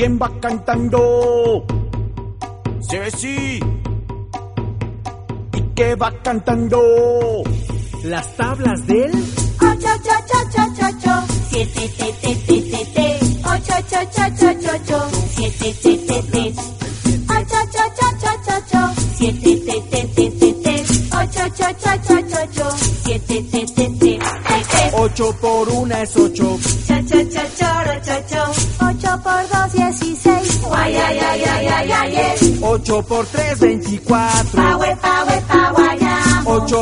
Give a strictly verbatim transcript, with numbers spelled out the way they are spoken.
¿Quién va cantando? Ceci. ¿Y qué va cantando? Las tablas del ocho, ocho, ocho, ocho, ocho, siete, te, te, te, te, te, ocho, ocho, ocho, ocho, ocho, siete, te, te, te, ocho, ocho, ocho, ocho, ocho, siete, te, te, te, te, te, ocho, ocho, ocho, ocho, ocho, siete, te, te, te, te, te. Ocho por una es ocho. Cha, cha, cha, choro, cho, cho. Ocho por dos, dieciséis. Guay, ay, ay, ay, ay, ay, ay. Ocho por tres, veinticuatro. Pa, we, pa, we, pa, guayamo. Ocho